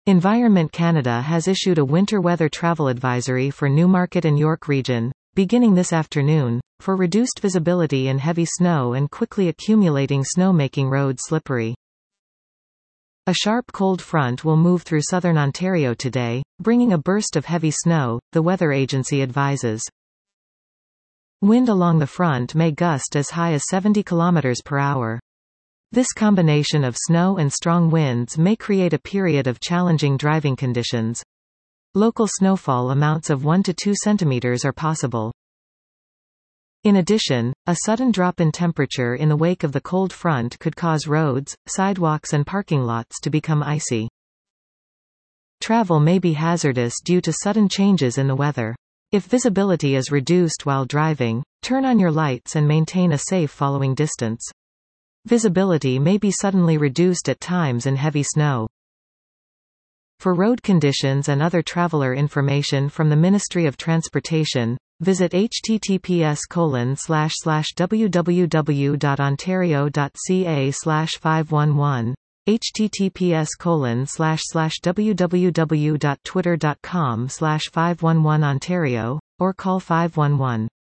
Environment Canada has issued a winter weather travel advisory for Newmarket and York Region, beginning this afternoon, for reduced visibility and heavy snow and quickly accumulating snow making roads slippery. A sharp cold front will move through southern Ontario today, bringing a burst of heavy snow, the weather agency advises. Wind along the front may gust as high as 70 km per hour. This combination of snow and strong winds may create a period of challenging driving conditions. Local snowfall amounts of 1 to 2 centimeters are possible. In addition, a sudden drop in temperature in the wake of the cold front could cause roads, sidewalks and parking lots to become icy. Travel may be hazardous due to sudden changes in the weather. If visibility is reduced while driving, turn on your lights and maintain a safe following distance. Visibility may be suddenly reduced at times in heavy snow. For road conditions and other traveler information from the Ministry of Transportation, visit https://www.ontario.ca/511, https://www.twitter.com/511ontario, or call 511.